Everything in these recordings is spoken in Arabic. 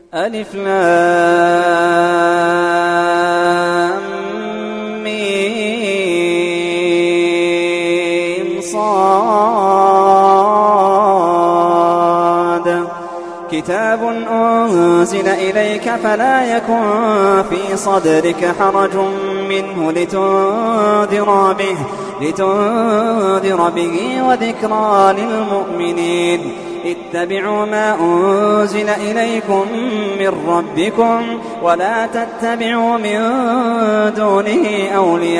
ألف لام ميم صاد كتاب أنزل إليك فلا يكن في صدرك حرج منه لتنذر به وذكرى للمؤمنين اتبعوا ما أنزل إليكم من ربكم ولا تتبعوا من دونه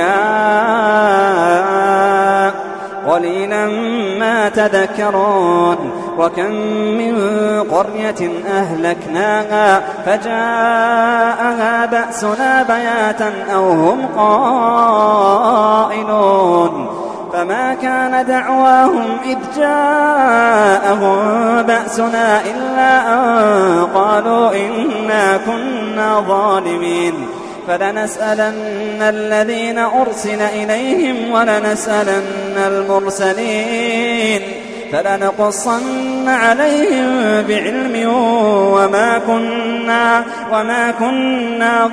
أولياء قليلا ما تذكرون وكم من قرية أهلكناها فجاءها بأسنا بياتا أو هم قائلون فما كان دعواهم إذ جاءهم بأسنا إلا أن قالوا إنا كنا ظالمين فلنسألن الذين أرسل إليهم ولنسألن المرسلين فلنقصن عليهم بعلم وما كنا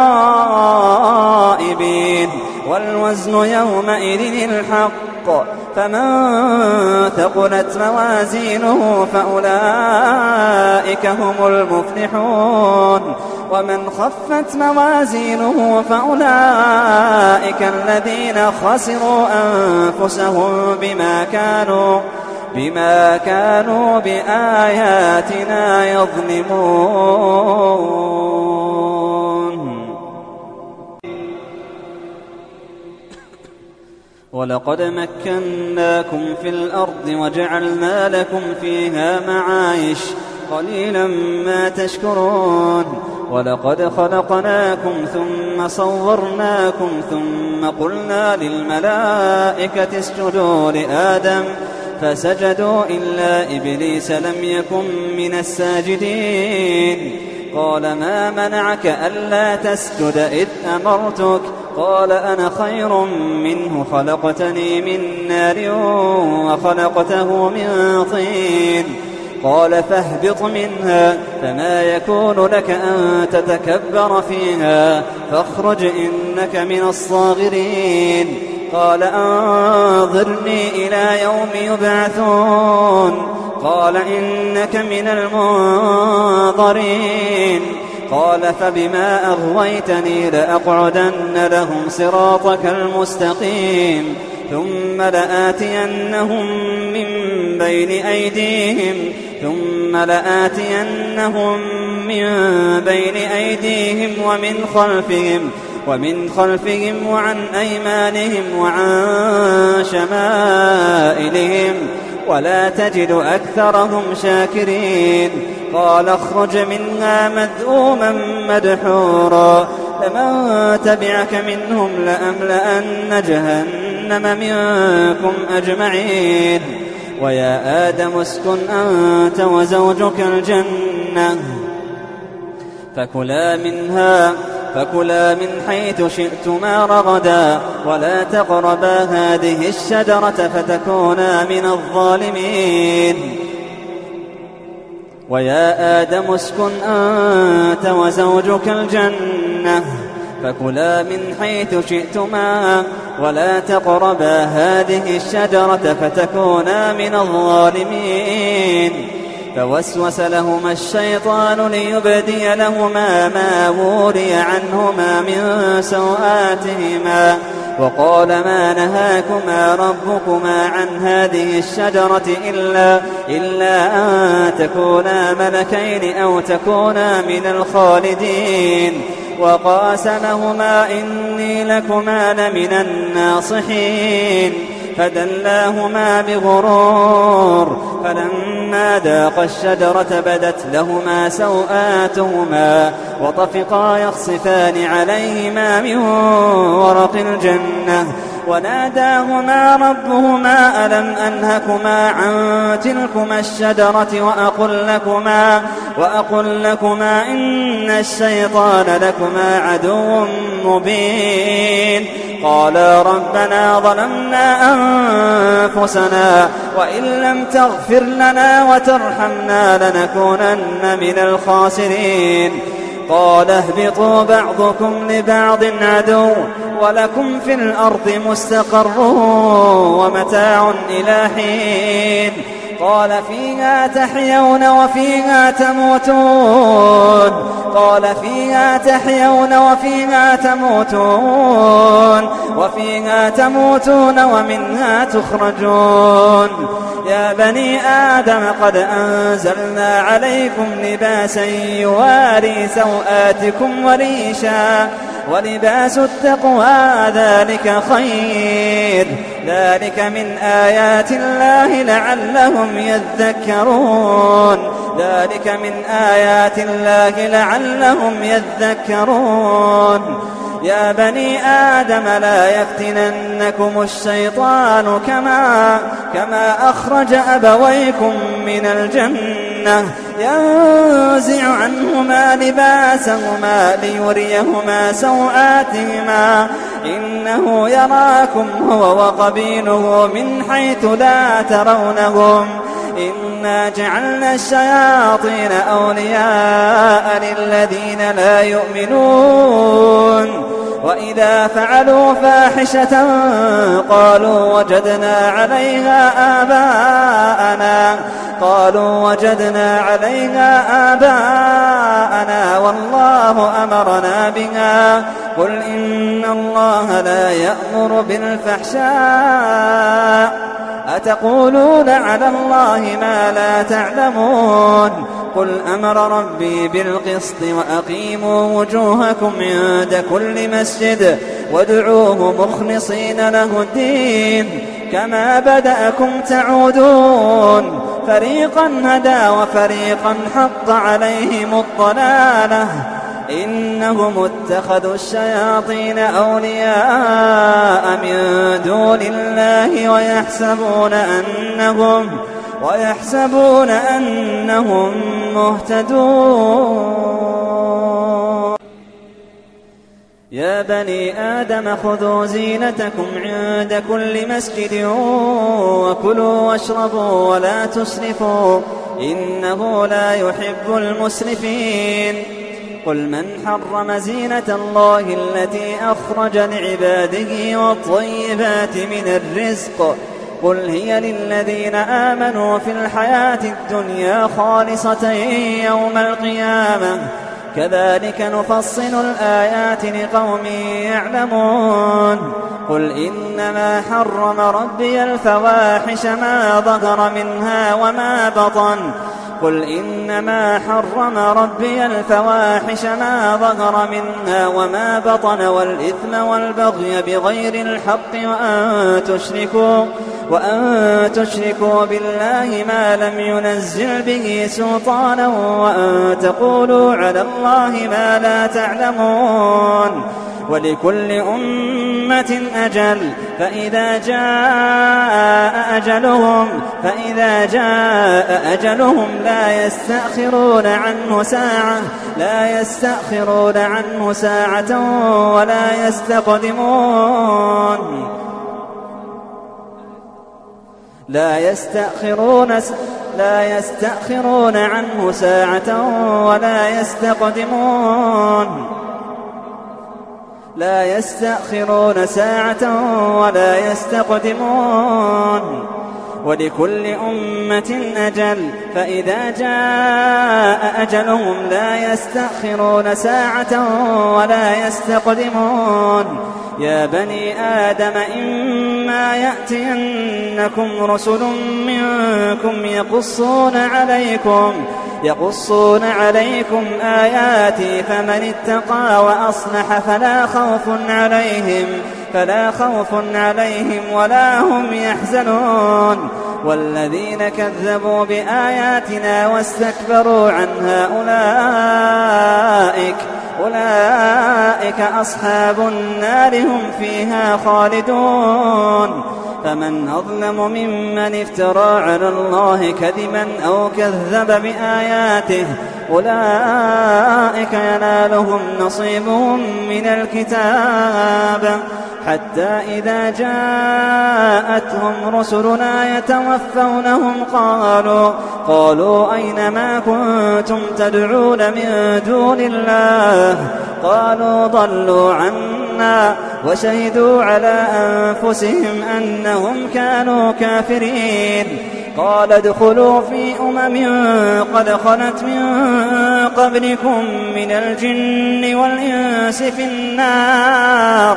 غائبين والوزن يومئذ الحق فمن ثقلت موازينه فأولئك هم المفلحون ومن خفت موازينه فأولئك الذين خسروا أنفسهم بما كانوا بآياتنا يظلمون ولقد مكناكم في الأرض وجعلنا لكم فيها معايش قليلا ما تشكرون ولقد خلقناكم ثم صورناكم ثم قلنا للملائكة اسجدوا لآدم فسجدوا إلا إبليس لم يكن من الساجدين قال ما منعك ألا تسجد إذ أمرتك قال أنا خير منه خلقتني من نار وخلقته من طين قال فاهبط منها فما يكون لك أن تتكبر فيها فاخرج إنك من الصاغرين قال أنظرني إلى يوم يبعثون قال إنك من المنظرين قال فبما أغويتني لأقعدن لهم صراطك المستقيم ثم لآتينهم من بين أيديهم ومن خلفهم وعن أيمانهم وعن شمائلهم ولا تجد أكثرهم شاكرين قال اخرج منها مذءوما مدحورا فمن تبعك منهم لأملأن جهنم منكم أجمعين ويا آدم اسكن أنت وزوجك الجنة فكلا من حيث شئتما رغدا ولا تقربا هذه الشجرة فتكونا من الظالمين ويا آدم اسكن أنت وزوجك الجنة فكلا من حيث شئتما ولا تقربا هذه الشجرة فتكونا من الظالمين فوسوس لهما الشيطان ليبدي لهما ما وري عنهما من سوآتهما وقال ما نهاكما ربكما عن هذه الشجرة إلا أن تكونا ملكين أو تكونا من الخالدين وقاسمهما إني لكما لمن الناصحين فدلاهما بغرور فلما ذاقا الشجرة بدت لهما سوآتهما وطفقا يخصفان عليهما من ورق الجنة وناداهما ربهما ألم أنهكما عن تلكما الشجرة وأقل لكما إن الشيطان لكما عدو مبين قالا ربنا ظلمنا أنفسنا وإن لم تغفر لنا وترحمنا لنكونن من الخاسرين قال اهبطوا بعضكم لبعض عدو ولكم في الأرض مستقر ومتاع إلى حين قال فيها تحيون وفيها تموتون وفيها تموتون ومنها تخرجون يا بني آدم قد أنزلنا عليكم لباسا يواري سوآتكم وريشا ولباس التقوى ذلك خير ذلك من آيات الله لعلهم يذكرون يا بني آدم لا يفتننكم الشيطان كما أخرج أبويكم من الجنة ينزع عنهما لباسهما ليريهما سوآتهما إنه يراكم هو وقبيله من حيث لا ترونهم إنا جعلنا الشياطين أولياء للذين لا يؤمنون وإذا فعلوا فاحشة قالوا وجدنا عليها آباءنا والله أمرنا بها قل إن الله لا يأمر بالفحشاء أتقولون على الله ما لا تعلمون قل أمر ربي بالقسط وأقيموا وجوهكم عند كل مسجد وادعوه مخلصين له الدين كما بدأكم تعودون فريقا هدى وفريقا حق عليهم الضلالة إنهم اتخذوا الشياطين أولياء من دون الله ويحسبون أنهم مهتدون يا بني آدم خذوا زينتكم عند كل مسجد وكلوا واشربوا ولا تسرفوا إنه لا يحب المسرفين قل من حرم زينة الله التي أخرج لعباده والطيبات من الرزق قل هي للذين آمنوا في الحياة الدنيا خالصة يوم القيامة كذلك نفصل الآيات لقوم يعلمون قل إنما حرم ربي الفواحش ما ظهر منها وما بطن والإثم والبغي بغير الحق وأن تشركوا بالله ما لم ينزل به سلطانا وأن تقولوا على الله ما لا تعلمون ولكل أمة أجل فإذا جاء أجلهم لا يستأخرون عنه ساعة ولا يستقدمون لا يستأخرون عنه ساعة ولا يستقدمون ولكل أمة أجل فإذا جاء أجلهم لا يستأخرون ساعة ولا يستقدمون يا بني آدم إما يأتينكم رسل منكم يقصون عليكم آياتي فمن اتقى وأصلح فلا خوف عليهم ولا هم يحزنون والذين كذبوا بآياتنا واستكبروا عنها أولئك أصحاب النار هم فيها خالدون فمن أظلم ممن افترى على الله كذبا أو كذب بآياته أولئك ينالهم نصيبهم من الكتاب حتى إذا جاءتهم رسلنا يتوفونهم قالوا أين ما كنتم تدعون من دون الله قالوا ضلوا عنا وشهدوا على أنفسهم أنهم كانوا كافرين قال ادخلوا في قد خلت من قبلكم من الجن والإنس في النار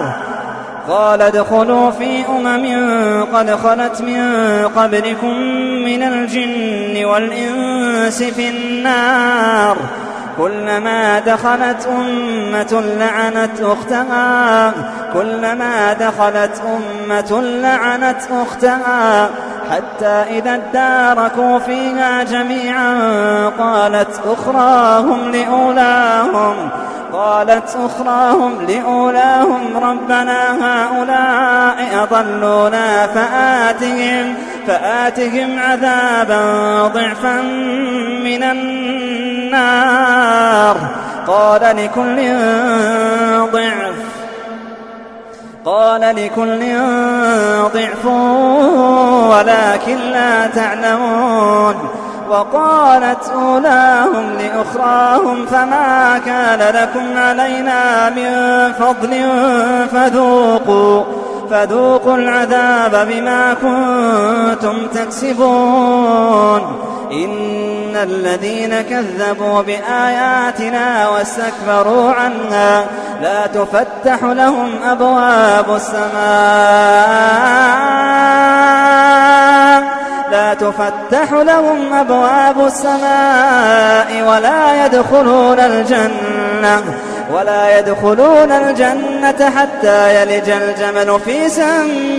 قد خلت من قبلكم من الجن والإنس في النار كلما دخلت أمة لعنت أختها حتى إذا اداركوا فيها جميعا قالت أخراهم لأولاهم ربنا هؤلاء أضلونا فآتهم عذابا ضعفا من النار قال لكل ضعف ولكن لا تعلمون وقالت أولاهم لأخراهم فما كان لكم علينا من فضل فذوقوا العذاب بما كنتم تكسبون إن الذين كذبوا بآياتنا واستكبروا عنها لا تفتح لهم أبواب السماء ولا يدخلون الجنة حتى يلج الجمل في سم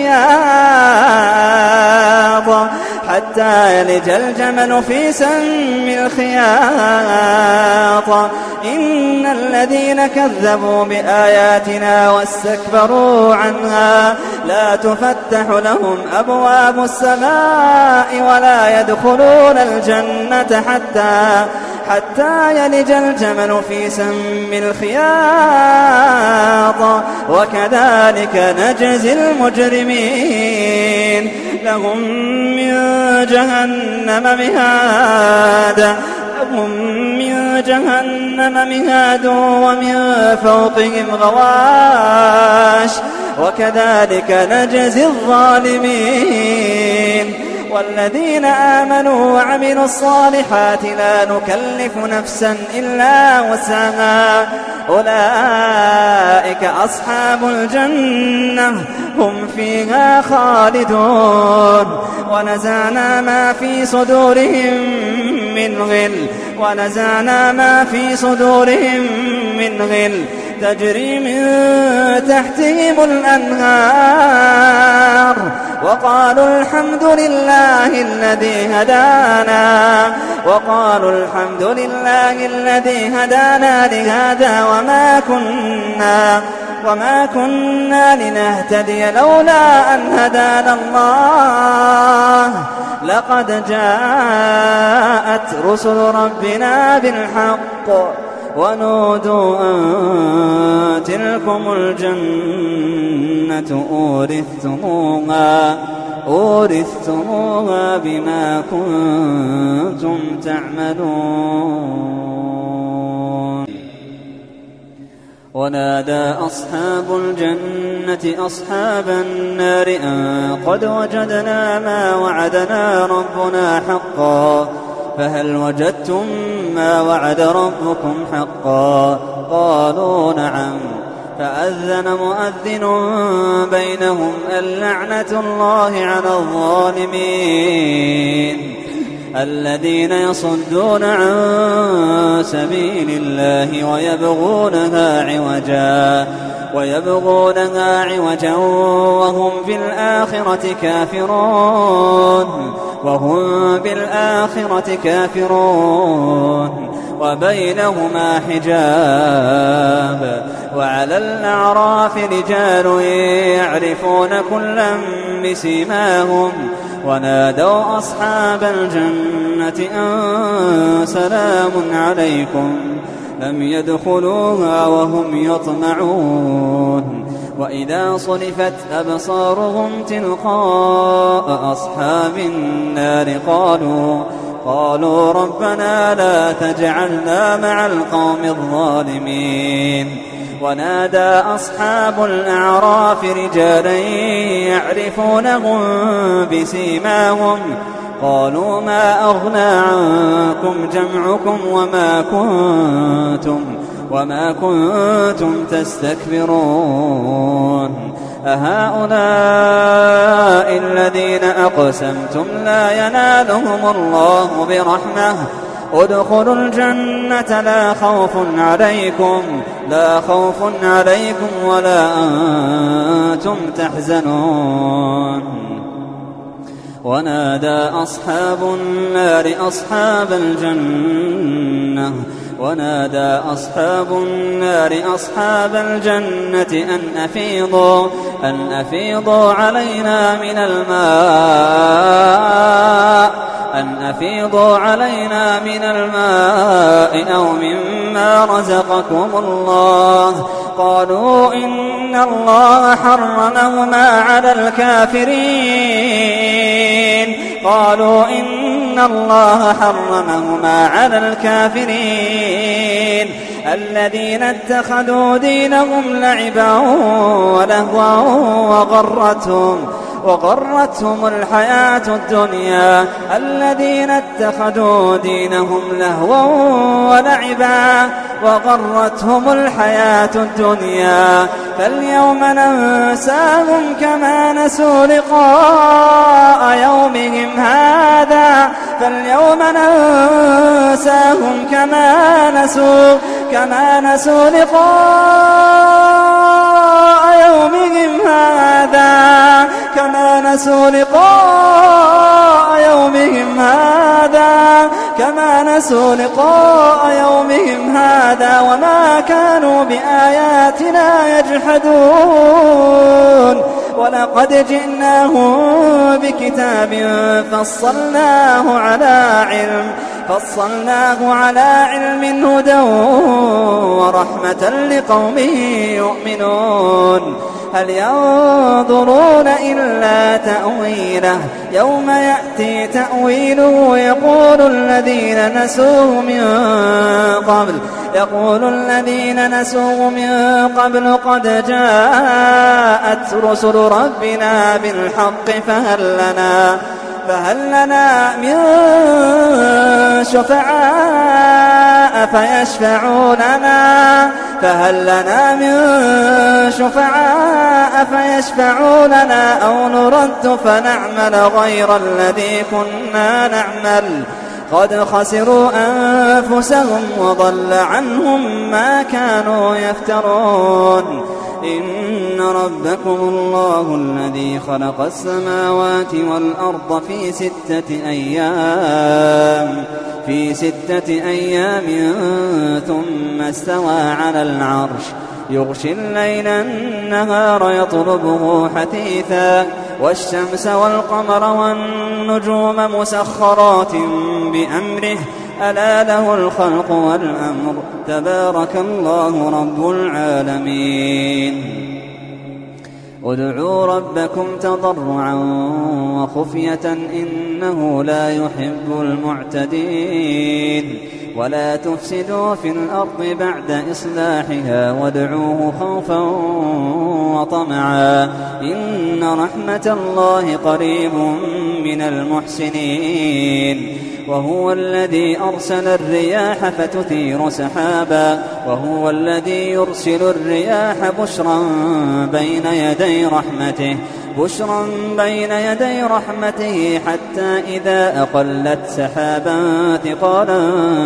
الخياط إن الذين كذبوا بآياتنا واستكبروا عنها لا تفتح لهم أبواب السماء ولا يدخلون الجنة حتى يلج الجمل في سم الخياط وكذلك نجزي المجرمين لهم من جهنم مهاد ومن فوقهم غواش وكذلك نجزي الظالمين والذين آمنوا وعملوا الصالحات لا نكلف نفسا إلا وسعها أولئك أصحاب الجنة هم فيها خالدون ونزعنا ما في صدورهم من غل تجري من تحتهم الأنهار وقالوا الحمد لله الذي هدانا لهذا وما كنا لنهتدي لولا أن هدانا الله لقد جاءت رسل ربنا بالحق ونودوا أن تلكم الجنة أورثتموها بما كنتم تعملون ونادى أصحاب الجنة أصحاب النار أن قد وجدنا ما وعدنا ربنا حقا فهل وجدتم ما وعد ربكم حقا قالوا نعم فأذن مؤذن بينهم اللعنة الله على الظالمين الذين يصدون عن سبيل الله ويبغونها عوجا وهم بالآخرة كافرون وبينهما حجاب وعلى الأعراف رجال يعرفون كلا بسيماهم ونادوا أصحاب الجنة أن سلام عليكم لم يدخلوها وهم يطمعون وإذا صرفت أبصارهم تلقاء أصحاب النار قالوا ربنا لا تجعلنا مع القوم الظالمين ونادى أصحاب الأعراف رجالا يعرفونهم بسيماهم قالوا ما أغنى عنكم جمعكم وما كنتم تستكبرون أهؤلاء الذين أقسمتم لا ينالهم الله برحمة ادخلوا الجنة لا خوف عليكم ولا أنتم تحزنون ونادى أصحاب النار أصحاب الجنة أن أفيضوا علينا من الماء أو مما رزقكم الله قالوا إن الله حرمهما على الكافرين الذين اتخذوا دينهم لعبا ولهوا وغرتهم الحياة الدنيا فاليوم ننساهم كما نسوا لقاء يومهم هذا وما كانوا بآياتنا يجحدون ولقد جئناهم بكتاب فصلناه على علم هدى ورحمة لقوم يؤمنون هل ينظرون إلا تأويله يوم يأتي تأويله يقول الذين نسوه من قبل قد جاءت رسل ربنا بالحق فهل لنا من شفعاء فيشفعوا لنا أو نرد فنعمل غير الذي كنا نعمل قد خسروا أنفسهم وضل عنهم ما كانوا يفترون إن ربكم الله الذي خلق السماوات والأرض في 6 أيام ثم استوى على العرش يغشي الليل النهار يطلبه حثيثا والشمس والقمر والنجوم مسخرات بأمره ألا له الخلق والأمر تبارك الله رب العالمين ادعوا ربكم تضرعا وخفية إنه لا يحب المعتدين ولا تفسدوا في الأرض بعد إصلاحها وادعوه خوفا وطمعا إن رحمة الله قريب من المحسنين وهو الذي أرسل الرياح فتثير سحابا وهو الذي يرسل الرياح بشرا بين يدي رحمته حتى إذا أقلت سحابا ثقالا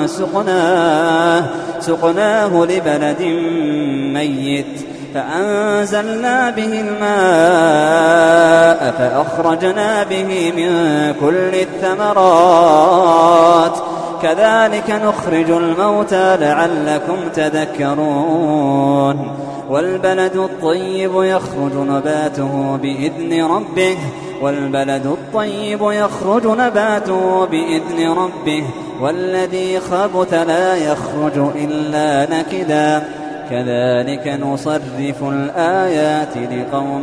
سقناه لبلد ميت فأنزلنا به الماء فأخرجنا به من كل الثمرات كذلك نخرج الموتى لعلكم تذكرون والبلد الطيب يخرج نباته بإذن ربه والذي خبث لا يخرج إلا نكدا كذلك نصرف الآيات لقوم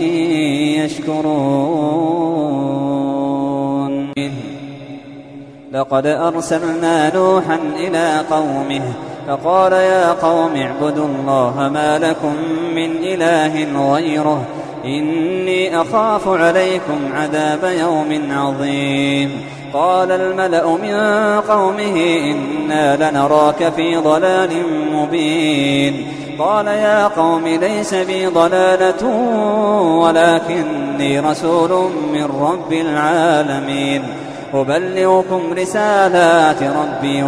يشكرون لقد أرسلنا نوحا إلى قومه فقال يا قوم اعبدوا الله ما لكم من إله غيره إني أخاف عليكم عذاب يوم عظيم قال الملأ من قومه إنا لنراك في ضلال مبين قال يا قوم ليس بي ضلالة ولكني رسول من رب العالمين أبلغكم رسالات ربي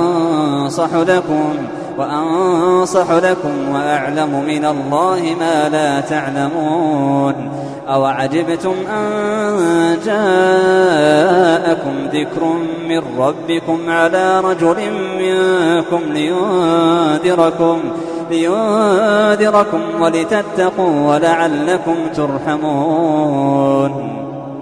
وأنصح لكم وأعلم من الله ما لا تعلمون أوعجبتم أن جاءكم ذكر من ربكم على رجل منكم لينذركم ولتتقوا ولعلكم ترحمون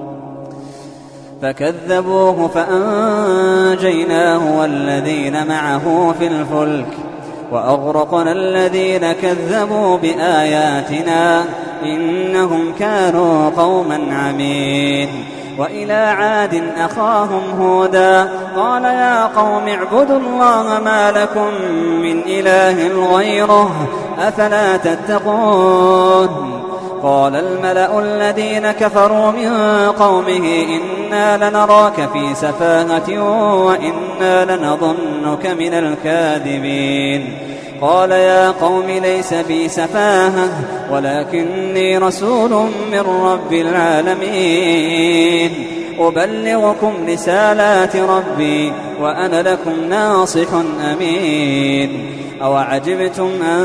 فكذبوه فأنجيناه والذين معه في الفلك وأغرقنا الذين كذبوا بآياتنا إنهم كانوا قوما عمين وإلى عاد أخاهم هودا قال يا قوم اعبدوا الله ما لكم من إله غيره أفلا تتقون قال الملأ الذين كفروا من قومه إنا لنراك في سفاهة وإنا لنظنك من الكاذبين قال يا قوم ليس بي سفاهة ولكني رسول من رب العالمين أبلغكم رسالات ربي وأنا لكم ناصح أمين أوعجبتم أن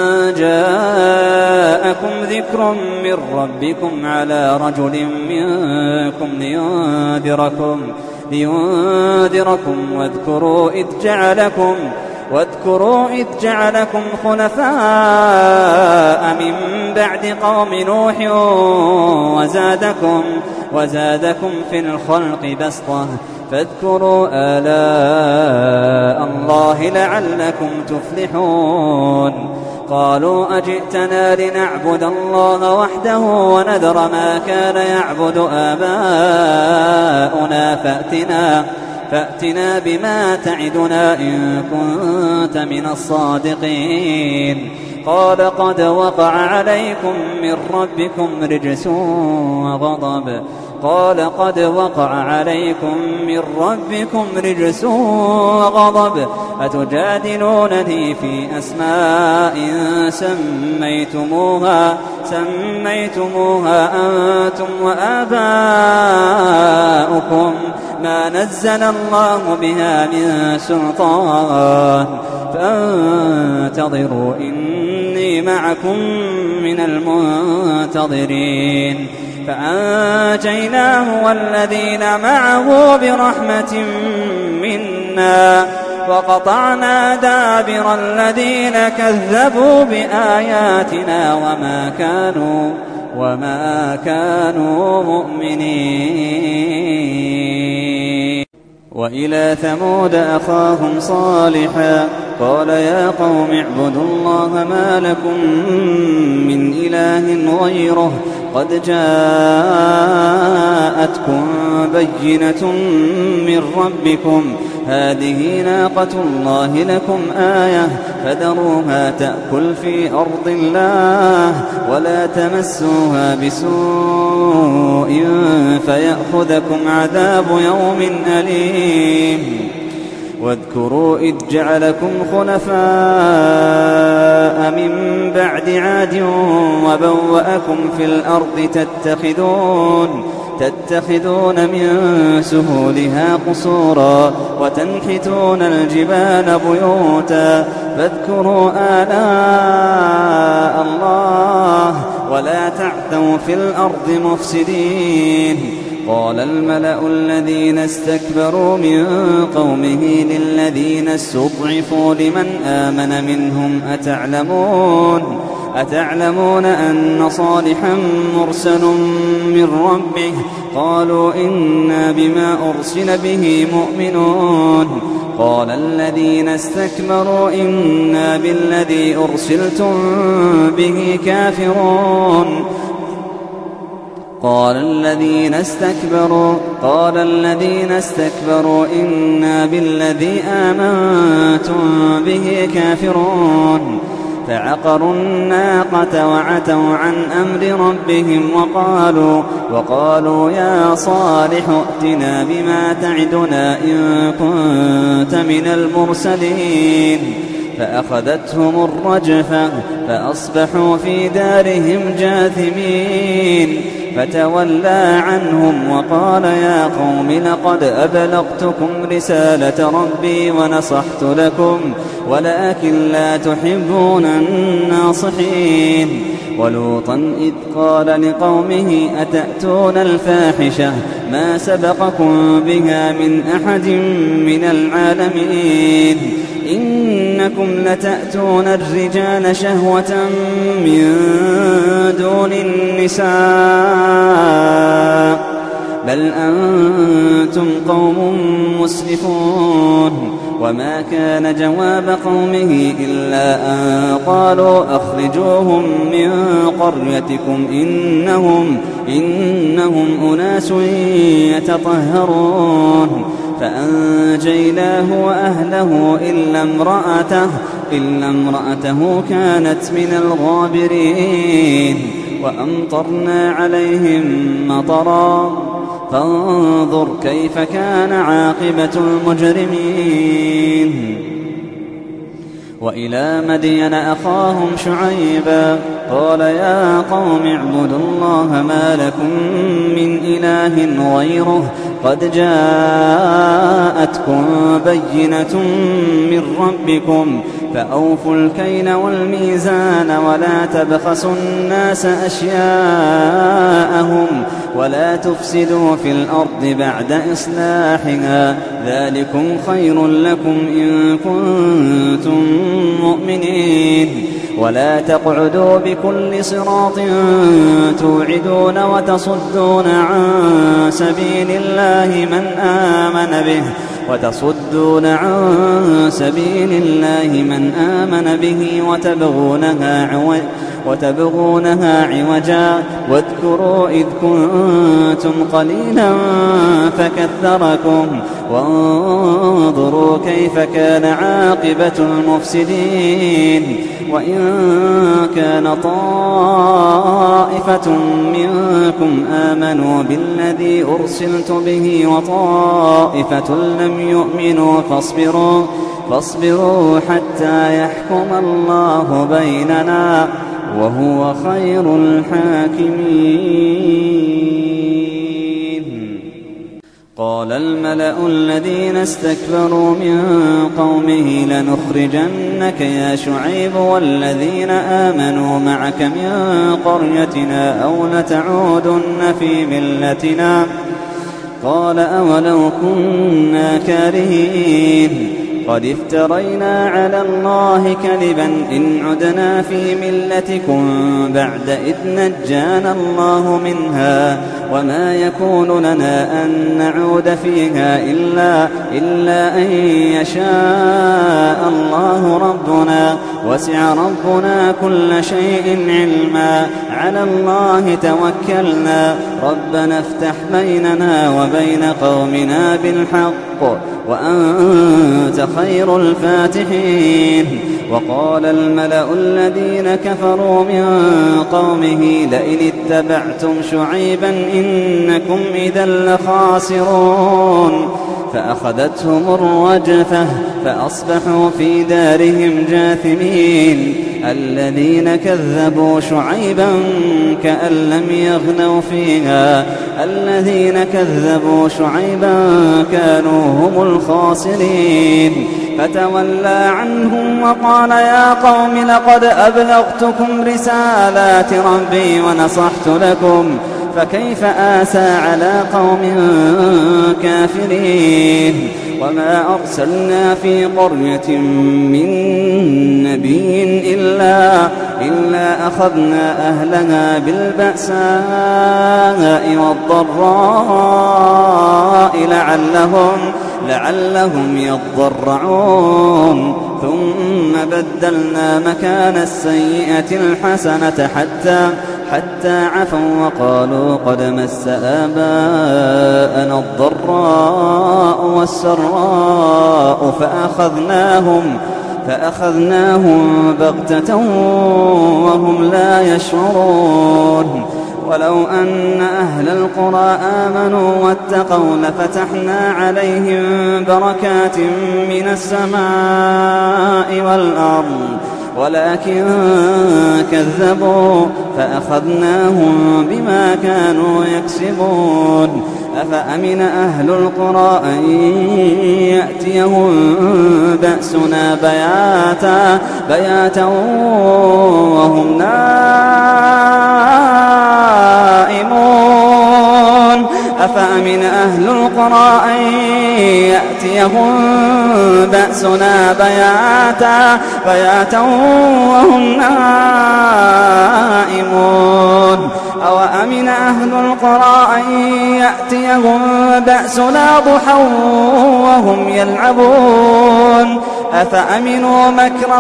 جاءكم ذكر من ربكم على رجل منكم لينذركم واذكروا إذ جعلكم خلفاء من بعد قوم نوح وزادكم في الخلق بسطة فاذكروا آلاء الله لعلكم تفلحون قالوا أجئتنا لنعبد الله وحده ونذر ما كان يعبد آباؤنا فأتنا بما تعدنا إن كنت من الصادقين قال قد وقع عليكم من ربكم رجس وغضب أتجادلونني في أسماء سميتموها أنتم وآباؤكم ما نزل الله بها من سلطان فانتظروا إني معكم من المنتظرين فأنجيناه والذين معه برحمة منا وقطعنا دابر الذين كذبوا بآياتنا وما كانوا مؤمنين وإلى ثمود أخاهم صالحا قال يا قوم اعبدوا الله ما لكم من إله غيره قد جاءتكم بينة من ربكم هذه ناقة الله لكم آية فذروها تأكل في أرض الله ولا تمسوها بسوء فيأخذكم عذاب يوم أليم واذكروا إذ جعلكم خلفاء من بعد عاد وبوأكم في الأرض تتخذون من سهولها قصورا وتنحتون الجبال بيوتا فاذكروا آلاء الله ولا تعثوا في الأرض مفسدين قال الملأ الذين استكبروا من قومه للذين استضعفوا لمن آمن منهم أتعلمون أن صالحا مرسل من ربه؟ قالوا إنا بما أرسل به مؤمنون. قال الذين استكبروا إنا بالذي أرسلتم به كافرون. قال الذين استكبروا إنا بالذي آمنتم به كافرون. فعقروا الناقة وعتوا عن أمر ربهم وقالوا يا صالح ائتنا بما تعدنا إن كنت من المرسلين. فأخذتهم الرجفة فأصبحوا في دارهم جاثمين. فتولى عنهم وقال يا قوم لقد أبلغتكم رسالة ربي ونصحت لكم ولكن لا تحبون الناصحين. ولوطا إذ قال لقومه أتأتون الفاحشة ما سبقكم بها من أحد من العالمين إنكم لتأتون الرجال شهوة من دون النساء بل أنتم قوم مسرفون. وما كان جواب قومه إلا أن قالوا أخرجوهم من قريتكم إنهم أناس يتطهرون. فأنجيناه وأهله إلا امرأته كانت من الغابرين. وأمطرنا عليهم مطرا فانظر كيف كان عاقبة المجرمين. وإلى مدين أخاهم شعيبا قال يا قوم اعبدوا الله ما لكم من إله غيره قد جاءتكم بينة من ربكم فأوفوا الكيل والميزان ولا تبخسوا الناس أشياءهم ولا تفسدوا في الأرض بعد إصلاحها ذلكم خير لكم إن كنتم مؤمنين. ولا تقعدوا بكل صراط توعدون وتصدون عن سبيل الله من آمن به وتبغونها عوجا. واذكروا إذ كنتم قليلا فكثركم وانظروا كيف كان عاقبة المفسدين. وإن كان طائفة منكم آمنوا بالذي أرسلت به وطائفة لم يؤمنوا فاصبروا حتى يحكم الله بيننا وهو خير الحاكمين. قال الملأ الذين استكبروا من قومه لنخرجنك يا شعيب والذين آمنوا معك من قريتنا أو لتعودن في ملتنا. قال أولو كنا كارهين قد افترينا على الله كذبا إن عدنا في ملتكم بعد إذ نجانا الله منها وما يكون لنا أن نعود فيها إلا أن يشاء الله ربنا وسع ربنا كل شيء علما على الله توكلنا ربنا افتح بيننا وبين قومنا بالحق وأنت خير الفاتحين. وقال الملأ الذين كفروا من قومه لئن اتبعتم شعيبا إنكم إذا لخاسرون. فأخذتهم الرجفة فأصبحوا في دارهم جاثمين. الذين كذبوا شعيبا كأن لم يغنوا فيها الذين كذبوا شعيبا كانوا هم الخاسرين. فتولى عنهم وقال يا قوم لقد أبلغتكم رسالات ربي ونصحت لكم فكيف آسى على قوم كافرين. وما أرسلنا في قرية من نبي إلا أخذنا أهلها بالبأساء والضراء لعلهم يضرعون. ثم بدلنا مكان السيئة الحسنة حتى عفوا وقالوا قد مس آباءنا الضراء والسراء فأخذناهم بغتة وهم لا يشعرون. ولو أن أهل القرى آمنوا واتقوا لفتحنا عليهم بركات من السماء والأرض ولكن كذبوا فأخذناهم بما كانوا يكسبون. أفأمن أهل القرى أن يأتيهم بأسنا بياتا وهم نائمون. أفأمن أهل القرى أن يأتيهم بأسنا بياتا وهم نائمون. أوأمن أهل القرى أن يأتيهم بأسنا ضحى وهم يلعبون. أفأمنوا مكر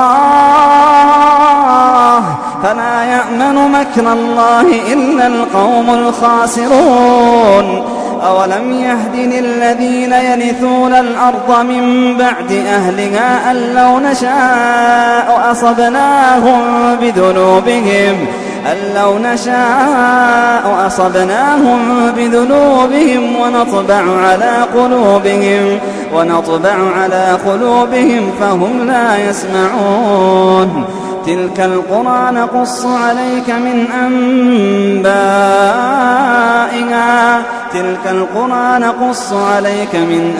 الله فلا يأمن مكر الله إلا القوم الخاسرون. أولم يهد للذين يرثون الأرض من بعد أهلها أن لو نشاء أصبناهم بذنوبهم ونطبع على قلوبهم فهم لا يسمعون. تلك القرى نقص عليك من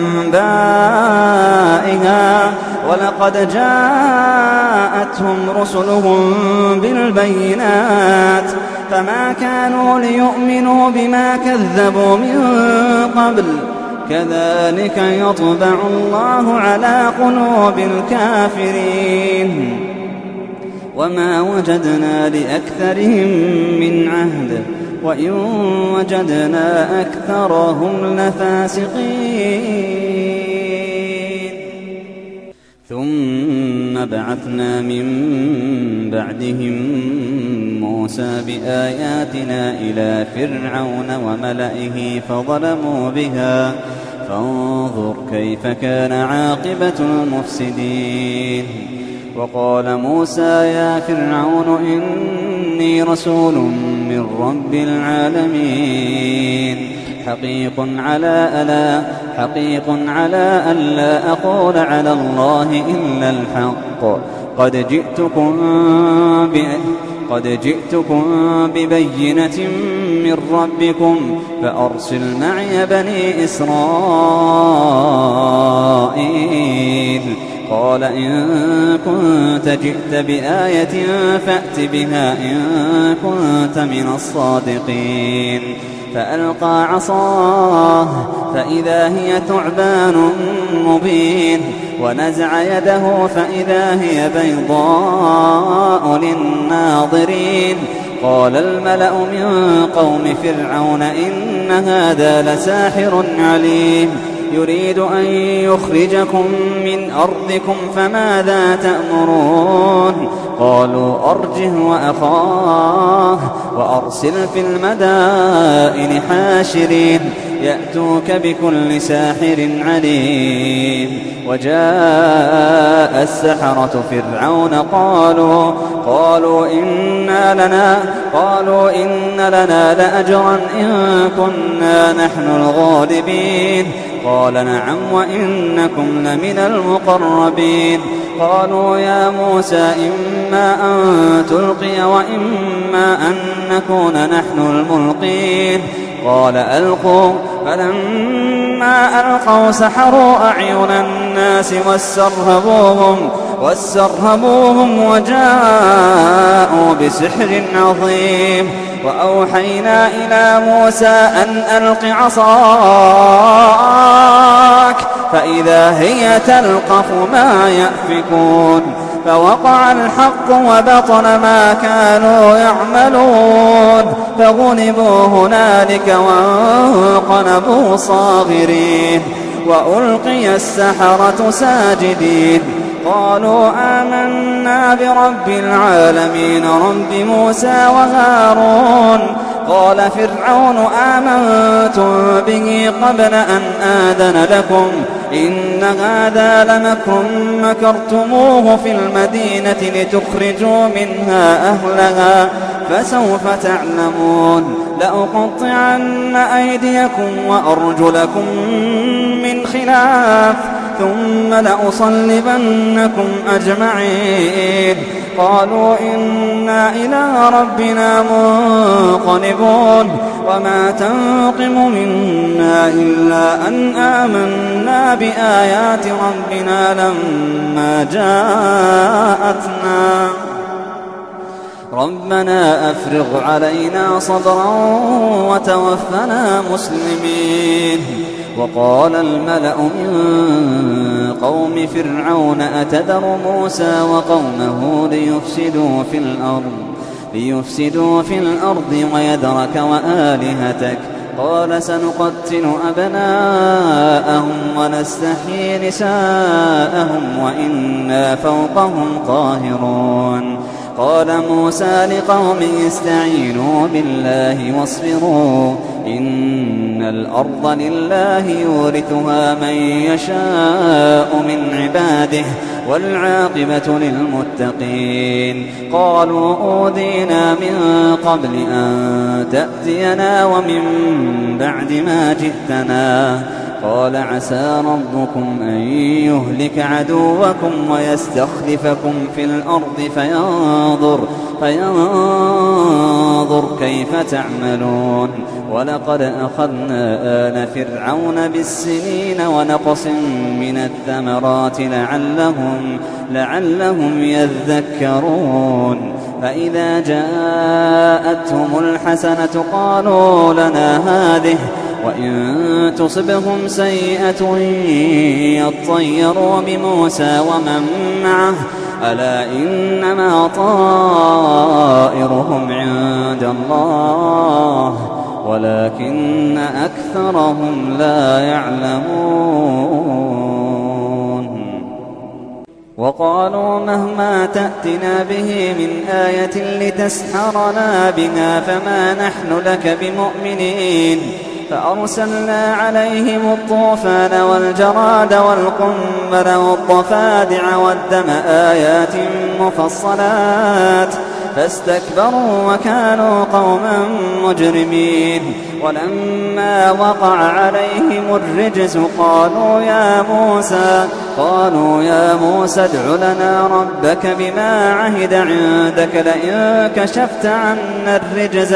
أنبائها ولقد جاءتهم رسلهم بالبينات فما كانوا ليؤمنوا بما كذبوا من قبل كذلك يطبع الله على قلوب الكافرين. وما وجدنا لأكثرهم من عهد وإن وجدنا أكثرهم لفاسقين. ثم بعثنا من بعدهم موسى بآياتنا إلى فرعون وملئه فظلموا بها فانظر كيف كان عاقبة المفسدين. وقال موسى يا فرعون إني رسول من رب العالمين حقيق على ألا أقول على الله إلا الحق قد جئتكم ببينة من ربكم فأرسل معي بني إسرائيل. قال إن كنت جئت بآية فأت بها إن كنت من الصادقين. فألقى عصاه فإذا هي ثعبان مبين ونزع يده فإذا هي بيضاء للناظرين. قال الملأ من قوم فرعون إن هذا لساحر عليم يريد أن يخرجكم من أرضكم فماذا تأمرون. قالوا أرجه وأخاه وأرسل في المدائن حاشرين يأتوك بكل ساحر عليم. وجاء السحرة فرعون قالوا إن لنا لأجرا إن كنا نحن الغالبين. قال نعم وإنكم لمن المقربين. قالوا يا موسى إما أن تلقي وإما أن نكون نحن الملقين. قال ألقوا فلما فلما ألقوا سحروا أعين الناس واسترهبوهم وجاءوا بسحر عظيم. وأوحينا إلى موسى أن ألق عصاك فإذا هي تلقف ما يأفكون. فوقع الحق وبطل ما كانوا يعملون فغلبوا هنالك وانقلبوا صاغرين. وألقي السحرة ساجدين قالوا آمنا برب العالمين رب موسى وهارون. قال فرعون آمنتم به قبل أن آذن لكم إن هذا لمكر مكرتموه في المدينة لتخرجوا منها أهلها فسوف تعلمون. لأقطعن أيديكم وأرجلكم من خلاف ثم لأصلبنكم أجمعين. قالوا إنا إلى ربنا منقلبون. وما تنقم منا إلا أن آمنا بآيات ربنا لما جاءتنا ربنا أفرغ علينا صبرا وتوفنا مسلمين. وقال الملأ من قوم فرعون أتذر موسى وقومه ليفسدوا في الأرض ويذرك وآلهتك قال سنقتل أبناءهم ونستحيي نساءهم وإنا فوقهم قاهرون. قال موسى لقومه استعينوا بالله واصبروا إن الأرض لله يورثها من يشاء من عباده والعاقبة للمتقين. قالوا أوذينا من قبل أن تأتينا ومن بعد ما جئتنا قال عسى ربكم أن يهلك عدوكم ويستخلفكم في الأرض فينظر كيف تعملون. ولقد أخذنا آل فرعون بالسنين ونقص من الثمرات لعلهم يذكرون. فإذا جاءتهم الحسنة قالوا لنا هذه وإن تصبهم سيئة يطيروا بموسى ومن معه ألا إنما طائرهم عند الله ولكن أكثرهم لا يعلمون. وقالوا مهما تأتنا به من آية لتسحرنا بها فما نحن لك بمؤمنين. فأرسلنا عليهم الطوفان والجراد والقمل والضفادع والدم آيات مفصلات فاستكبروا وكانوا قوما مجرمين. ولما وقع عليهم الرجز قالوا يا موسى ادع لنا ربك بما عهد عندك لئن كشفت عنا الرجز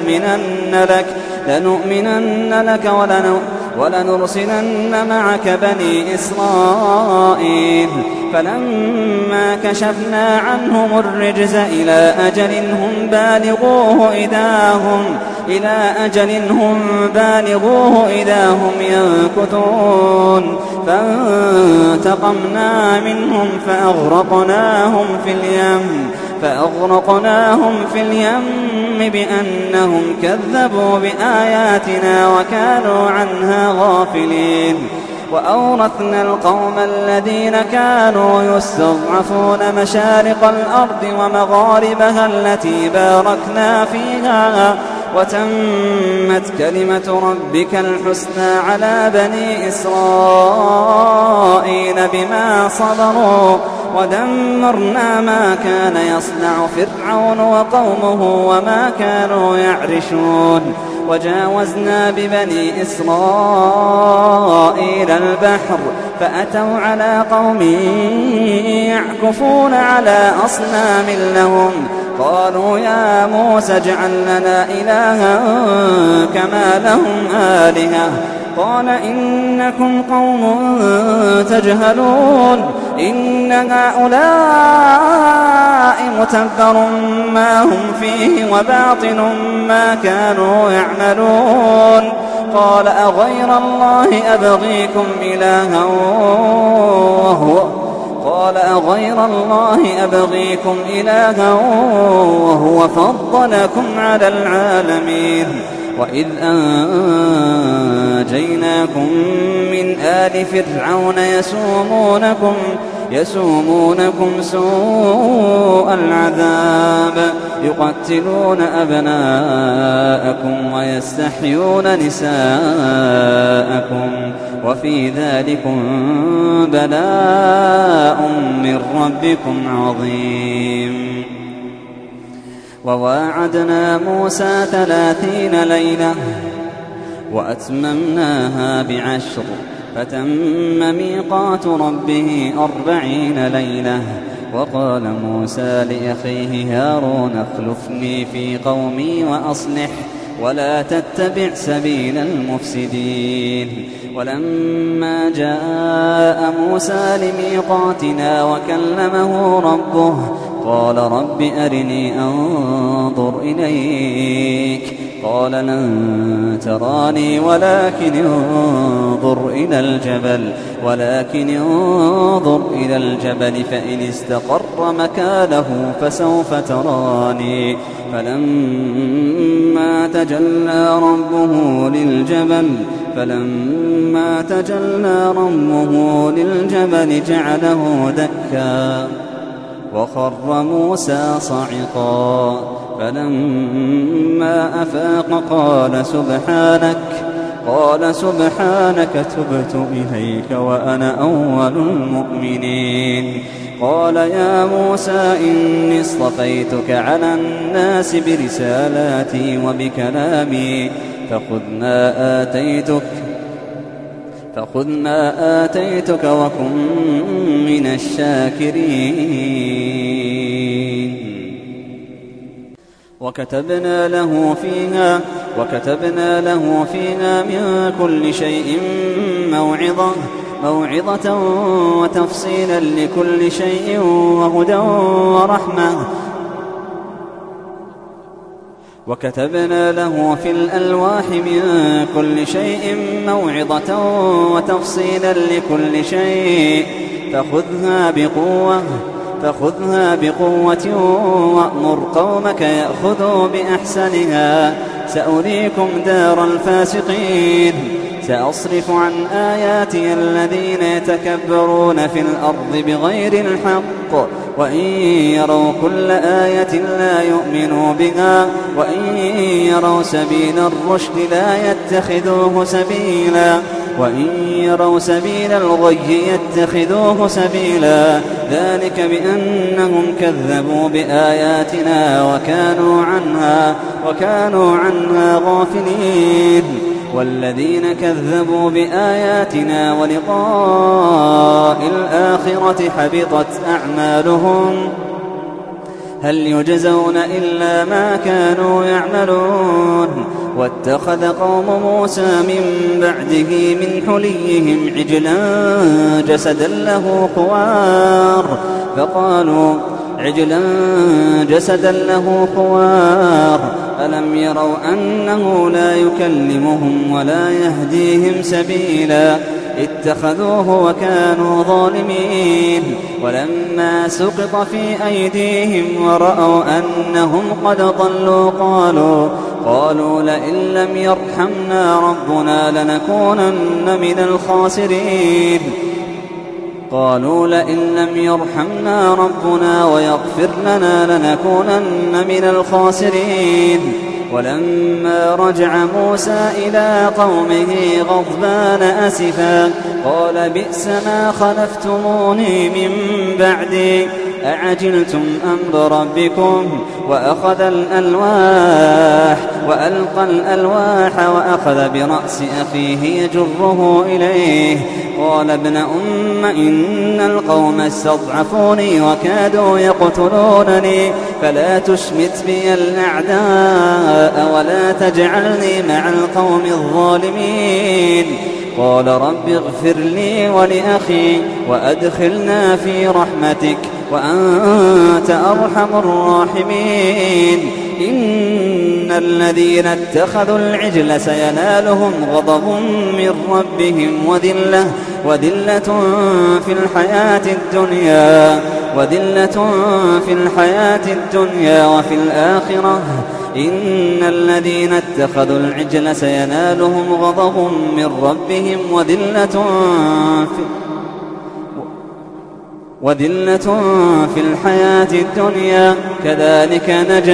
لنؤمنن لك ولنرسلن معك بني إسرائيل. فلما كشفنا عنهم الرجز إلى أجل هم بالغوه إذا هم ينكثون. فانتقمنا منهم فأغرقناهم في اليم بأنهم كذبوا بآياتنا وكانوا عنها غافلين. وأورثنا القوم الذين كانوا يستضعفون مشارق الأرض ومغاربها التي باركنا فيها وتمت كلمة ربك الحسنى على بني إسرائيل بما صبروا ودمرنا ما كان يصنع فرعون وقومه وما كانوا يعرشون. وجاوزنا ببني إسرائيل البحر فأتوا على قوم يعكفون على أصنام لهم قالوا يا موسى اجعل لنا إلها كما لهم آلهة قال إنكم قوم تجهلون إن هؤلاء متبر ما هم فيه وباطل ما كانوا يعملون قال أغير الله أبغيكم إلها وهو فضلكم على العالمين وإذ أنجيناكم من آل فرعون يسومونكم سوء العذاب يقتلون أبناءكم ويستحيون نساءكم وفي ذلكم بلاء من ربكم عظيم وواعدنا موسى 30 ليلة وأتممناها ب10 فتم ميقات ربه 40 ليلة وقال موسى لأخيه هارون اخلفني في قومي وأصلح ولا تتبع سبيل المفسدين ولما جاء موسى لميقاتنا وكلمه ربه قال رب أرني أنظر إليك قال لن تراني ولكن انظر إلى الجبل فإن استقر مكانه فسوف تراني فلما تجلى ربه للجبل جعله دكا وخر موسى صعقا فلما أفاق قال سبحانك تبت إليك وأنا أول المؤمنين قال يا موسى إني اصطفيتك على الناس برسالاتي وبكلامي فخذ ما آتيتك وكن من الشاكرين وكتبنا له فيها من كل شيء موعظة وتفصيلا لكل شيء وهدى ورحمة وكتبنا له في الألواح من كل شيء موعظة وتفصيلا لكل شيء فخذها بقوة وأمر قومك يأخذوا بأحسنها سأريكم دار الفاسقين سأصرف عن آياتي الذين يتكبرون في الأرض بغير الحق وإن يروا كل آية لا يؤمنوا بها وإن يروا سبيل الرشد لا يتخذوه سبيلا وإن يروا سبيل الغي يتخذوه سبيلا ذلك بأنهم كذبوا بآياتنا وكانوا عنها غافلين والذين كذبوا بآياتنا ولقاء الآخرة حبطت أعمالهم هل يجزون إلا ما كانوا يعملون واتخذ قوم موسى من بعده من حليهم عجلا جسدا له خوار ألم يروا أنه لا يكلمهم ولا يهديهم سبيلا اتخذوه وكانوا ظالمين ولما سقط في أيديهم ورأوا أنهم قد ضلوا قالوا لئن لم يرحمنا ربنا لنكونن ويغفر لنا لنكونن من الخاسرين ولما رجع موسى إلى قومه غضبان أسفا قال بئس ما خلفتموني من بعدي أعجلتم أمر ربكم وألقى الألواح وأخذ برأس أخيه يجره إليه قال ابن أم ثم إن القوم استضعفوني وكادوا يقتلونني فلا تشمت بي الأعداء ولا تجعلني مع القوم الظالمين. قال رب اغفر لي ولأخي وأدخلنا في رحمتك وأنت أرحم الراحمين. إن الذين اتخذوا العجل سينالهم غضب من ربهم وذلة في الحياة الدنيا وفي الآخرة. إن الذين اتخذوا العجل سينالهم غضب من ربهم وذلة في الحياة الدنيا كذلك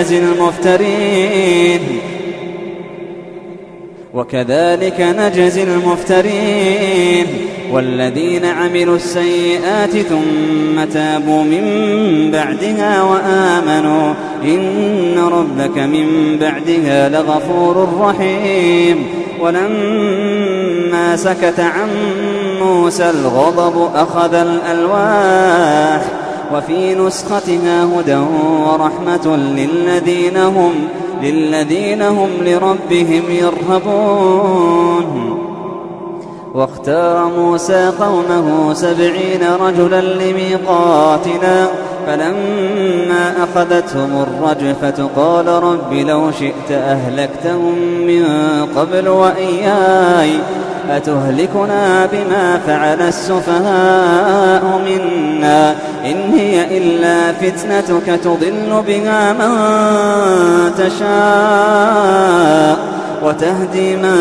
نجزي المفترين. والذين عملوا السيئات ثم تابوا من بعدها وآمنوا إن ربك من بعدها لغفور رحيم. ولما سكت عن موسى الغضب أخذ الألواح وفي نسختها هدى ورحمة للذين هم لربهم يرهبون. واختار موسى قومه 70 رجلا لميقاتنا فلما أخذتهم الرجفة قال رب لو شئت أهلكتهم من قبل وإياي أتهلكنا بما فعل السفهاء منا إن هي إلا فتنتك تضل بها من تشاء وتهدي من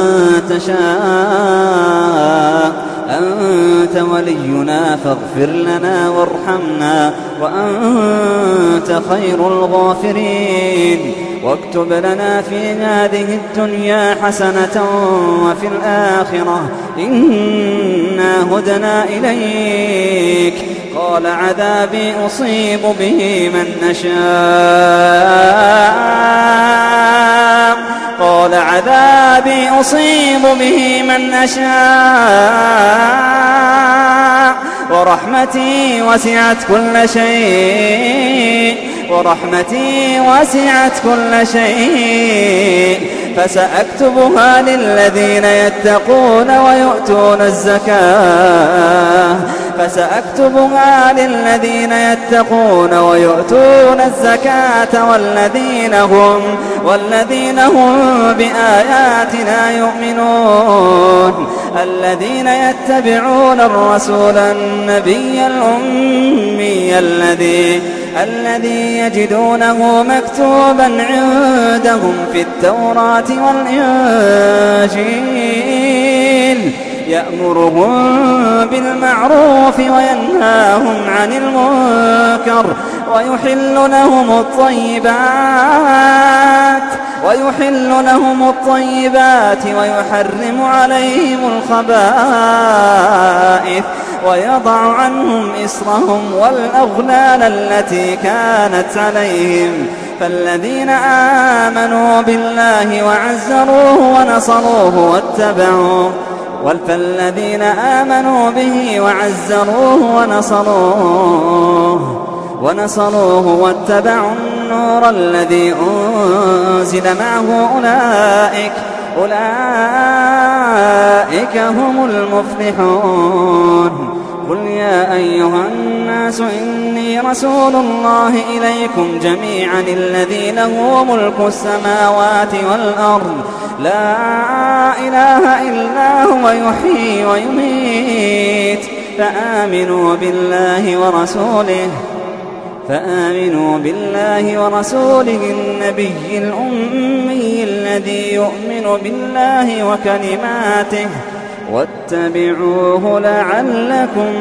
تشاء أنت ولينا فاغفر لنا وارحمنا وأنت خير الغافرين. واكتب لنا في هذه الدنيا حسنة وفي الآخرة إنا هدنا إليك. قال عذابي أصيب به من أشاء ورحمتي وسعت كل شيء فسأكتبها للذين يتقون ويؤتون الزكاة والذين هم بآياتنا يؤمنون. الذين يتبعون الرسول النبي الأمي الذي يجدونه مكتوبا عندهم في التوراة والإنجيل يأمرهم بالمعروف وينهاهم عن المنكر ويحل لهم الطيبات ويحرم عليهم الخبائث ويضع عنهم إصرهم والأغلال التي كانت عليهم. فالذين آمنوا بالله وعزروه ونصروه واتبعوا النور الذي أنزل معه أولئك هم المفلحون. قل يا أيها الناس إني رسول الله إليكم جميعا الذي له ملك السماوات والأرض لا إله إلا هو يحيي ويميت فآمنوا بالله ورسوله النبي الأمي الذي يؤمن بالله وكلماته واتبعوه لعلكم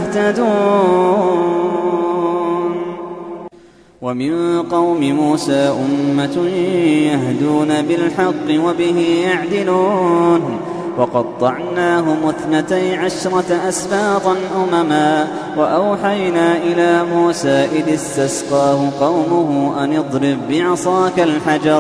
تهتدون. ومن قوم موسى أمة يهدون بالحق وبه يعدلون وقطعناهم 12 أسباطا أمما وأوحينا إلى موسى إذ استسقاه قومه أن اضرب بعصاك الحجر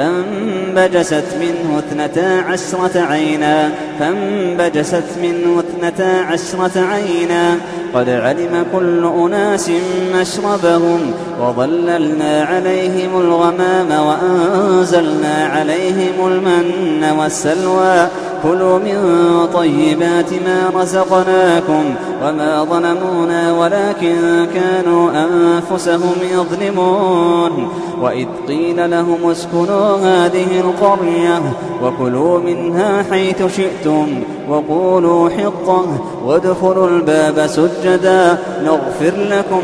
فانبجست منه 12 عينا 12 عينا قد علم كل أناس مشربهم وظللنا عليهم الغمام وأنزلنا عليهم المن والسلوى كلوا من طيبات ما رزقناكم وما ظلمونا ولكن كانوا أنفسهم يظلمون وإذ قيل لهم اسكنوا هذه القرية وكلوا منها حيث شئتم وقولوا حطة وادخلوا الباب سجدا نغفر لكم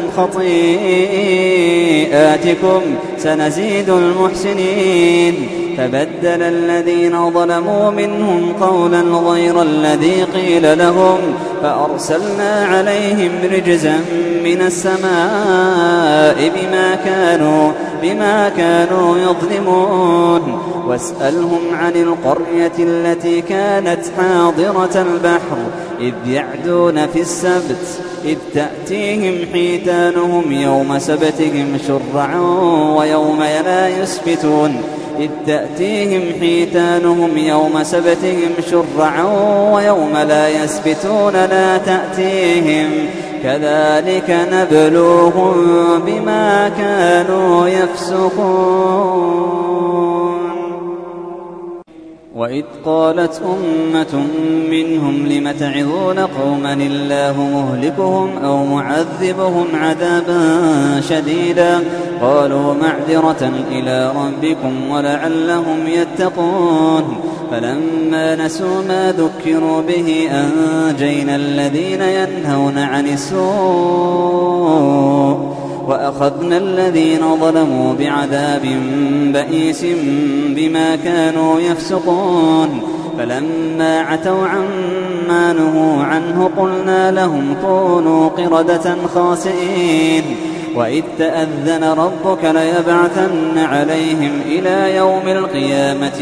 خطيئاتكم سنزيد المحسنين فبدل الذين ظلموا منهم قولا غير الذي قيل لهم فأرسلنا عليهم رجزا من السماء بما كانوا يظلمون واسألهم عن القرية التي كانت حاضرة البحر إذ يعدون في السبت إذ تأتيهم حيتانهم يوم سبتهم شرعا ويوم لا يسبتون إذ تأتيهم حيتانهم يوم سبتهم شرعا ويوم لا يسبتون لا تأتيهم كذلك نبلوهم بما كانوا يفسقون وإذ قالت أمة منهم لم تعظون قوما الله مهلكهم أو معذبهم عذابا شديدا قالوا معذرة إلى ربكم ولعلهم يتقون فلما نسوا ما ذكروا به أنجينا الذين ينهون عن السوء وأخذنا الذين ظلموا بعذاب بئيس بما كانوا يفسقون فلما عتوا عما نهوا عنه قلنا لهم كونوا قردة خاسئين وإذ تأذن ربك ليبعثن عليهم إلى يوم القيامة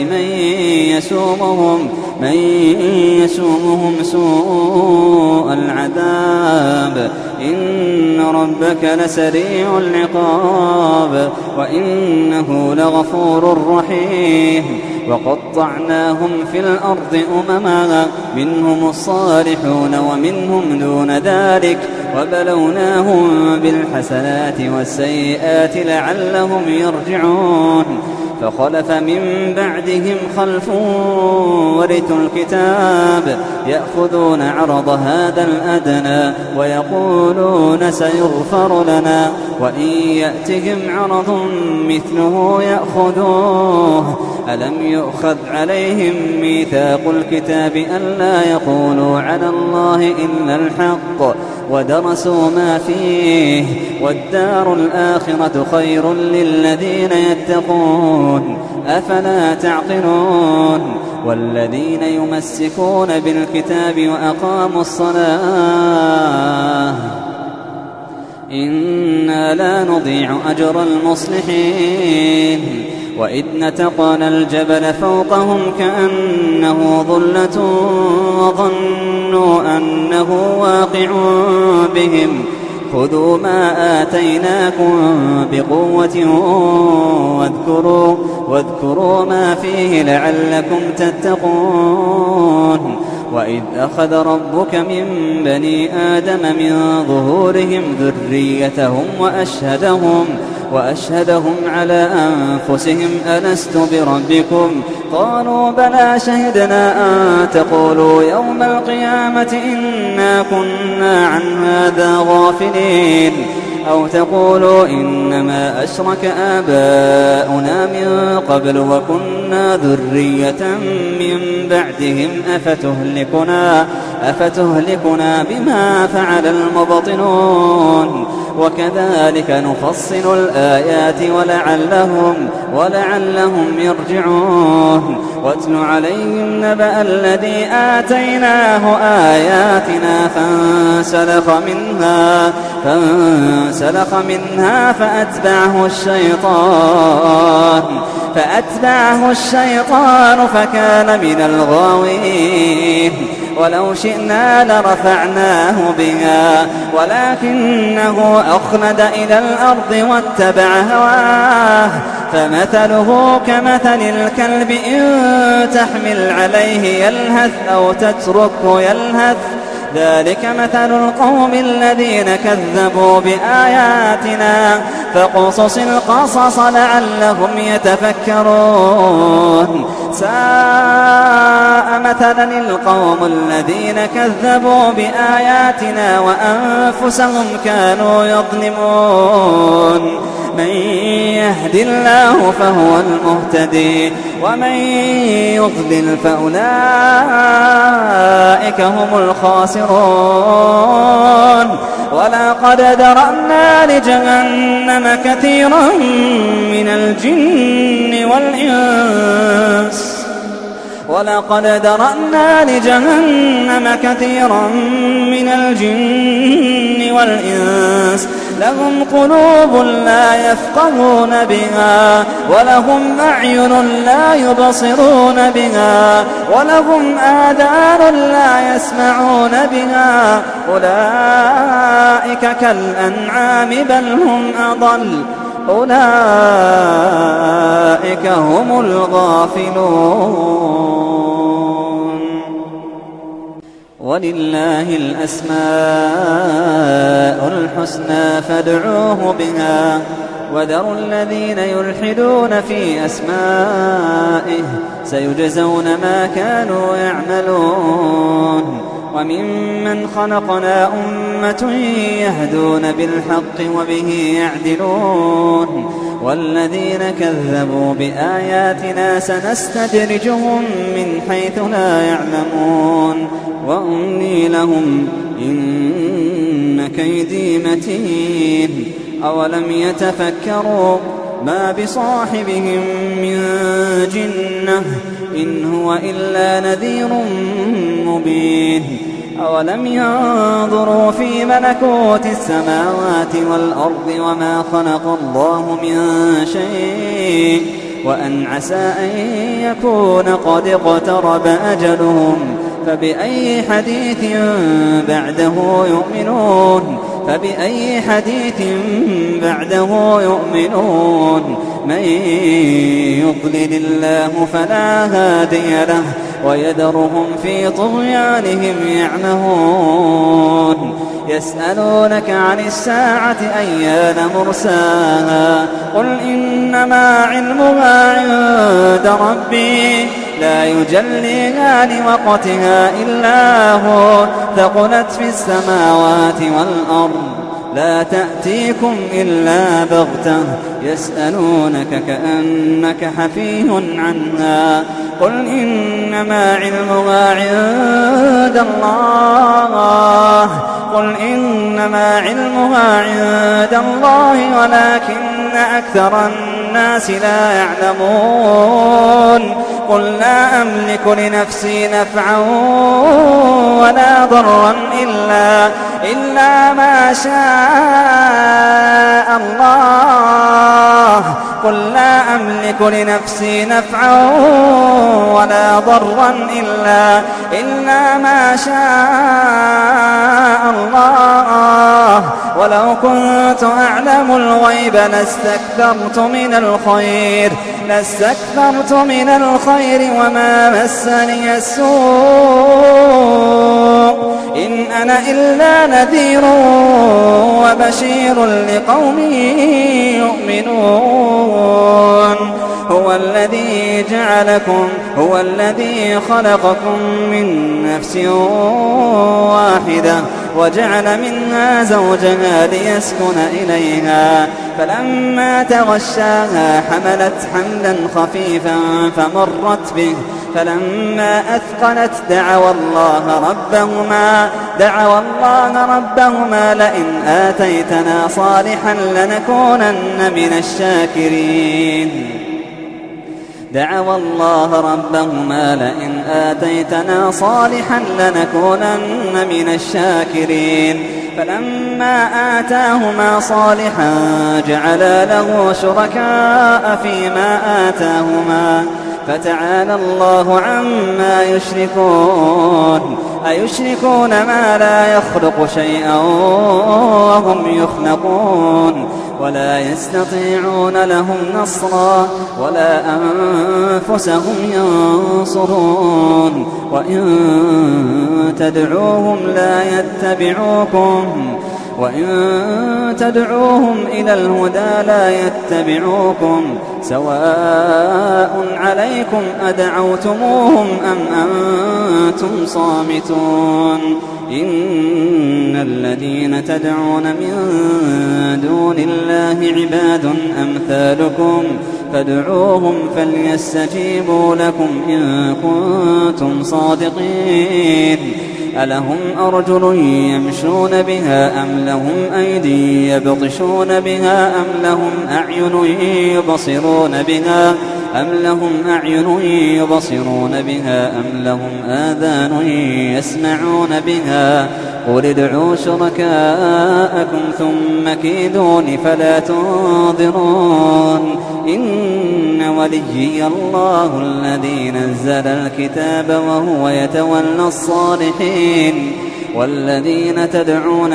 من يسومهم سوء العذاب إن ربك لسريع العقاب وإنه لغفور رحيم وقطعناهم في الأرض أمما منهم الصالحون ومنهم دون ذلك وبلوناهم بالحسنات والسيئات لعلهم يرجعون فخلف من بعدهم خلف ورثوا الكتاب يأخذون عرض هذا الأدنى ويقولون سيغفر لنا وإن يأتهم عرض مثله يأخذوه ألم يؤخذ عليهم ميثاق الكتاب ألا يقولوا على الله إلا الحق ودرسوا ما فيه والدار الآخرة خير للذين يتقون أفلا تعقلون والذين يمسكون بالكتاب وأقاموا الصلاة إنا لا نضيع أجر المصلحين وإذ نتقنا الجبل فوقهم كأنه ظلة وظنوا أنه واقع بهم خذوا ما آتيناكم بقوة واذكروا ما فيه لعلكم تتقون وإذ أخذ ربك من بني آدم من ظهورهم ذريتهم وأشهدهم على أنفسهم ألست بربكم قالوا بلى شهدنا أن تقولوا يوم القيامة إنا كنا عن هذا غافلين أو تقولوا إنما أشرك آباؤنا من قبل وكنا ذرية من بعدهم أفتهلكنا بما فعل المبطلون وكذلك نفصل الآيات ولعلهم يرجعون واتل عليهم نبأ الذي آتيناه آياتنا فانسلخ منها فأتبعه الشيطان فكان من الغاوين ولو شئنا لرفعناه بها ولكنه أخلد إلى الأرض واتبع هواه فمثله كمثل الكلب إن تحمل عليه يلهث أو تتركه يلهث ذلك مثل القوم الذين كذبوا بآياتنا فاقصص القصص لعلهم يتفكرون ساء مثلا القوم الذين كذبوا بآياتنا وأنفسهم كانوا يظلمون من يهد الله فهو المهتدي ومن يضلل فأولئك هم الخاسرون ولقد ذرأنا لجهنم كثيرا من الجن والإنس لهم قلوب لا يفقهون بها ولهم أعين لا يبصرون بها ولهم آذان لا يسمعون بها أولئك كالأنعام بل هم أضل أولئك هم الغافلون ولله الأسماء الحسنى فادعوه بها وذروا الذين يلحدون في أسمائه سيجزون ما كانوا يعملون وممن خلقنا أمة يهدون بالحق وبه يعدلون والذين كذبوا بآياتنا سنستدرجهم من حيث لا يعلمون وأملي لهم إن كيدي متين أولم يتفكروا ما بصاحبهم من جنة إن هو إلا نذير مبين أولم ينظروا في ملكوت السماوات والأرض وما خلق الله من شيء وأن عسى أن يكون قد اقترب أجلهم فبأي حديث بعده يؤمنون من يضلل الله فلا هادي له ويذرهم في طغيانهم يعمهون يسألونك عن الساعة أيان مرساها قل إنما علمها عند ربي لا يجليها لوقتها إلا هو ثقلت في السماوات والأرض لا تأتيكم إلا بغتة يسألونك كأنك حفي عنها قل إنما علمها عند الله ولكن أكثر الناس لا يعلمون قل لا أملك لنفسي نفعا ولا ضرا إلا ما شاء الله قل لا أملك لنفسي نفعا ولا ضرا إلا ما شاء الله ولو كنت أعلم الغيب لاستكثرت من الخير وما مسني السوء إن أنا إلا نذير وبشير لقوم يؤمنون هو الذي خلقكم من نفس واحدة وجعل منها زوجها ليسكن إليها فلما تغشاها حملت حملا خفيفا فمرت به فلما أثقلت دعوا الله ربهما لئن آتيتنا صالحا لنكونن من الشاكرين فلما آتاهما صالحا جعلا له شركاء فيما آتاهما فتعالى الله عما يشركون أيشركون ما لا يخلق شيئا وهم يخلقون ولا يستطيعون لهم نصرا ولا أنفسهم ينصرون وإن تدعوهم إلى الهدى لا يتبعوكم سواء عليكم أدعوتموهم أم أنتم صامتون إن الذين تدعون من دون الله عباد أمثالكم فادعوهم فليستجيبوا لكم إن كنتم صادقين ألهم أرجل يمشون بها أم لهم أيدي يبطشون بها أم لهم أعين يبصرون بها أم لهم آذان يسمعون بها قل ادعوا شركاءكم ثم كيدون فلا تنظرون إن وليي الله الذي نزل الكتاب وهو يتولى الصالحين والذين تدعون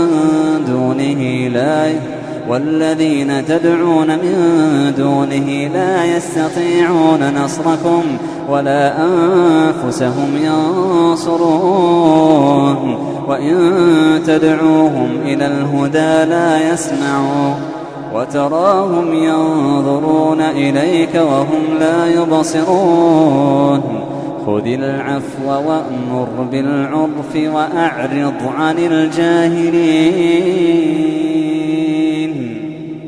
من دونه لا يستطيعون نصركم ولا أنفسهم ينصرون وإن تدعوهم إلى الهدى لا يسمعوا وتراهم ينظرون إليك وهم لا يبصرون خذ العفو وأمر بالعرف وأعرض عن الجاهلين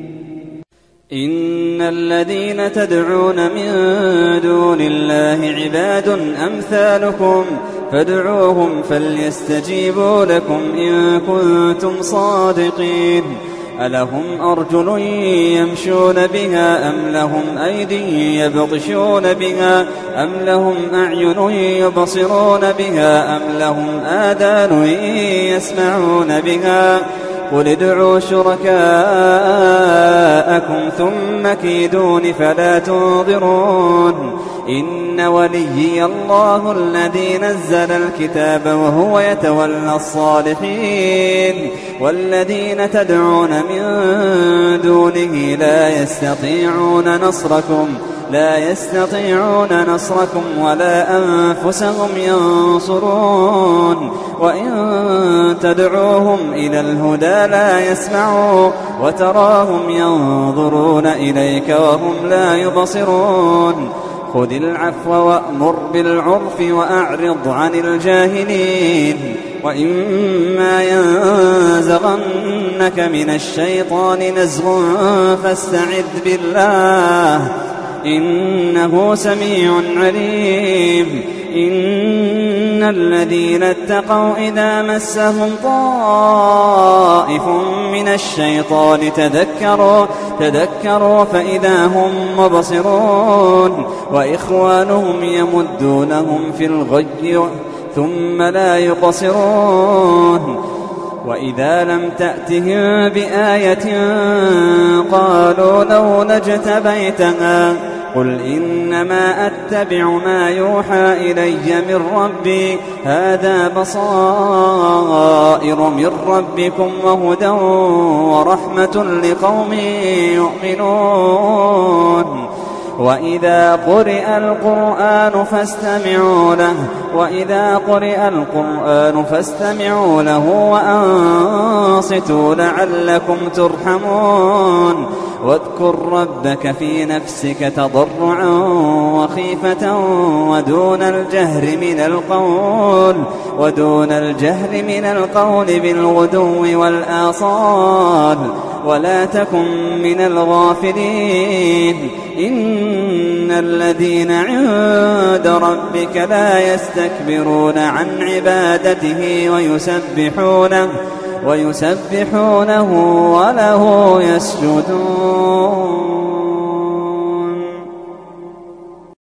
إن الذين تدعون من دون الله عباد أمثالكم فادعوهم فليستجيبوا لكم إن كنتم صادقين ألهم أرجل يمشون بها أم لهم أيدي يبطشون بها أم لهم أعين يبصرون بها أم لهم آذان يسمعون بها قل ادعوا شركاءكم ثم كيدون فلا تنظرون إن وليي الله الذي نزل الكتاب وهو يتولى الصالحين والذين تدعون من دونه لا يستطيعون نصركم ولا أنفسهم ينصرون وإن تدعوهم إلى الهدى لا يسمعوا وتراهم ينظرون إليك وهم لا يبصرون خذ العفو وأمر بالعرف وأعرض عن الجاهلين وإما ينزغنك من الشيطان نزغ فاستعذ بالله إنه سميع عليم إن الذين اتقوا إذا مسهم طائف من الشيطان تذكروا فإذا هم مبصرون وإخوانهم يمدونهم في الغي ثم لا يقصرون وإذا لم تأتهم بآية قالوا لولا اجتبيتها قل إنما أتبع ما يوحى إلي من ربي هذا بصائر من ربكم وهدى ورحمة لقوم يؤمنون وإذا قرئ القرآن فاستمعوا له وأنصتوا لعلكم ترحمون واذكر ربك في نفسك تضرعا وخيفة ودون الجهر من القول بالغدو والآصال ولا تكن من الغافلين إن الذين عند ربك لا يستكبرون عن عبادته ويسبحونه وله يسجدون